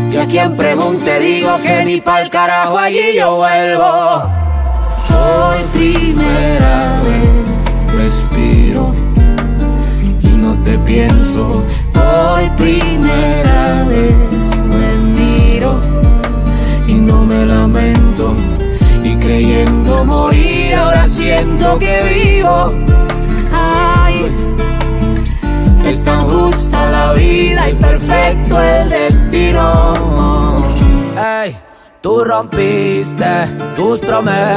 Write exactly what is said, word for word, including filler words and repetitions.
Y a quien pregunte digo que ni pa'l carajo allí yo vuelvo. Hoy primera vez respiro y no te pienso. Hoy primera vez me miro y no me lamento. Y creyendo morir ahora siento que vivo. Ay, es tan justa la vida y perfecto el destino. Ey, tú rompiste tus promesas.